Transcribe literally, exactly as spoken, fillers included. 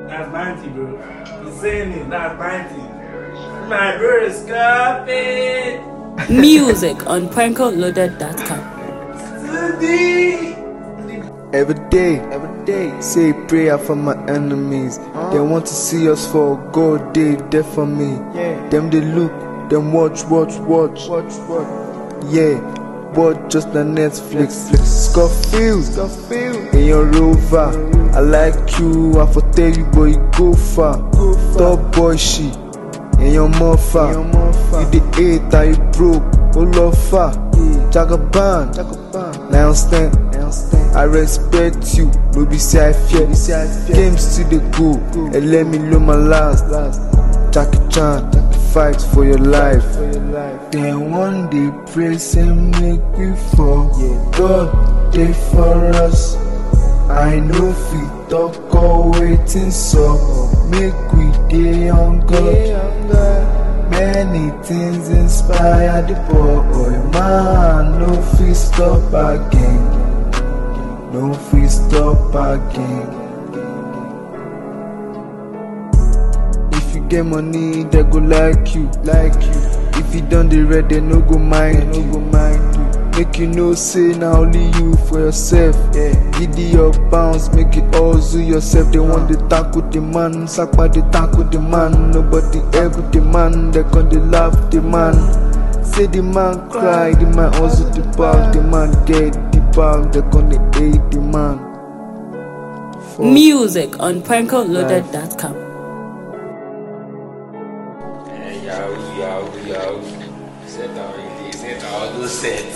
That's ninety, bro. He's saying it. That's ninety. My bro is Scarface. Music on prankle loaded dot com. Every day, every day, say prayer for my enemies. Uh-huh. They want to see us fall, God, they there for me. Yeah. Them they look, them watch, watch, watch, watch, watch. Yeah, but just the Netflix. Netflix. Scarface, Scarface, in your rover. I like you, I for tell you, boy, you go far. Go far. Top boy, she, in your muffa. You the eight, I broke, oh love far. Jagaban, Jagaban, now stand. I respect you, no be say I fear. Games to the go, and let me know my last. Jackie Chan, fight for your life. Then one day praise and make we fall. God, they for us. I know fi talk or waiting, so make we day on God. Many things inspire the boy, man. No fi stop again. No free stop again. If you get money, they go like you, like you. If you done the red, they no go mind, they no go mind you. Make you know, say now only you for yourself. Yeah. Giddy your bounce, make it all to yourself. They want the tackle the man, sack by the tackle the man. Nobody ever the man, they con they laugh the man. Say the man cry, the man also the bag, the man get the bag, they gonna hate the man. Music on prankle loaded dot com. Hey, yo, yo, yo. Set all these, set all those sets.